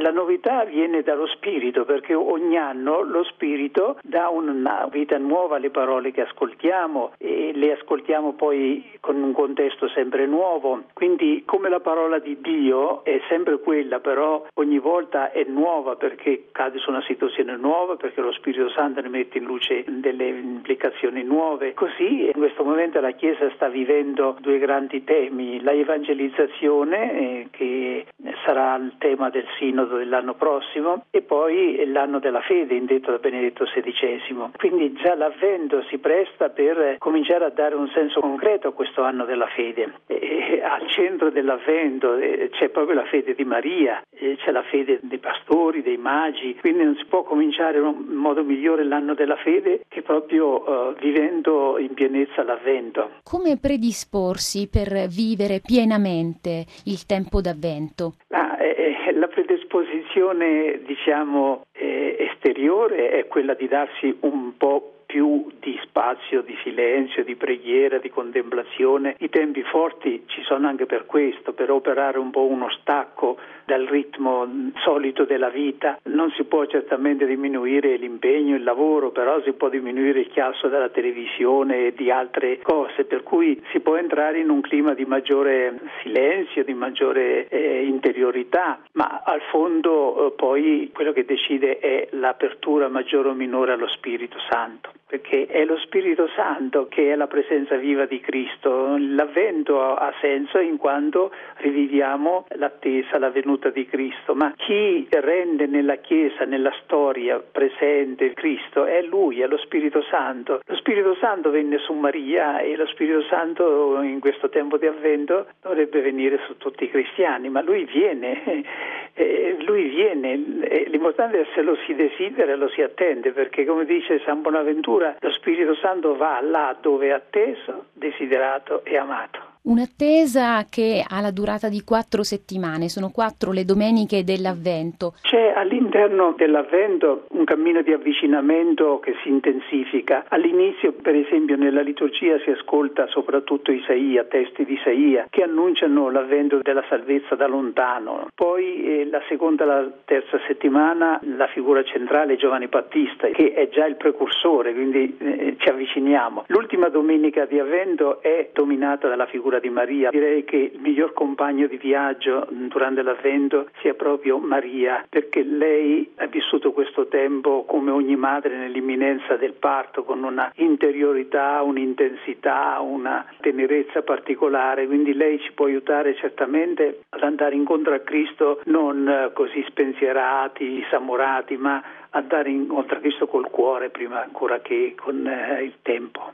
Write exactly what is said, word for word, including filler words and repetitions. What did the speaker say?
La novità viene dallo spirito, perché ogni anno lo spirito dà una vita nuova alle parole che ascoltiamo e le ascoltiamo poi con un contesto sempre nuovo. Quindi come la parola di Dio è sempre quella, però ogni volta è nuova perché cade su una situazione nuova, perché lo Spirito Santo ne mette in luce delle implicazioni nuove. Così in questo momento la Chiesa sta vivendo due grandi temi: la evangelizzazione, eh, che sarà il tema del sinodo dell'anno prossimo, e poi l'anno della fede indetto da Benedetto sedicesimo. Quindi già l'Avvento si presta per cominciare a dare un senso concreto a questo anno della fede. E al centro dell'Avvento eh, c'è proprio la fede di Maria, eh, c'è la fede dei pastori, dei magi, quindi non si può cominciare in modo migliore l'anno della fede che proprio eh, vivendo in pienezza l'Avvento. Come predisporsi per vivere pienamente il tempo d'Avvento? Ah, eh, la predisposizione, diciamo, eh, esteriore è quella di darsi un po' più di spazio, di silenzio, di preghiera, di contemplazione. I tempi forti ci sono anche per questo, per operare un po' uno stacco dal ritmo solito della vita. Non si può certamente diminuire l'impegno, il lavoro, però si può diminuire il chiasso della televisione e di altre cose, per cui si può entrare in un clima di maggiore silenzio, di maggiore eh, interiorità, ma al fondo eh, poi quello che decide è l'apertura maggiore o minore allo Spirito Santo, perché è lo Spirito Santo che è la presenza viva di Cristo. L'Avvento ha senso in quanto riviviamo l'attesa, la venuta di Cristo, ma chi rende nella Chiesa, nella storia presente Cristo è Lui, è lo Spirito Santo. Lo Spirito Santo venne su Maria e lo Spirito Santo in questo tempo di Avvento dovrebbe venire su tutti i cristiani, ma Lui viene, eh, Lui viene, eh, l'importante è se lo si desidera e lo si attende, perché come dice San Bonaventura, lo Spirito Santo va là dove è atteso, desiderato e amato. Un'attesa che ha la durata di quattro settimane, sono quattro le domeniche dell'Avvento. C'è all'interno dell'Avvento un cammino di avvicinamento che si intensifica. All'inizio, per esempio, nella liturgia si ascolta soprattutto Isaia, testi di Isaia, che annunciano l'avvento della salvezza da lontano. Poi eh, la seconda e la terza settimana la figura centrale è Giovanni Battista, che è già il precursore, quindi eh, ci avviciniamo. L'ultima domenica di Avvento è dominata dalla figura di Maria. Direi che il miglior compagno di viaggio durante l'Avvento sia proprio Maria, perché lei ha vissuto questo tempo come ogni madre nell'imminenza del parto, con una interiorità, un'intensità, una tenerezza particolare, quindi lei ci può aiutare certamente ad andare incontro a Cristo non così spensierati, disamorati, ma andare incontro a Cristo col cuore prima ancora che con eh, il tempo.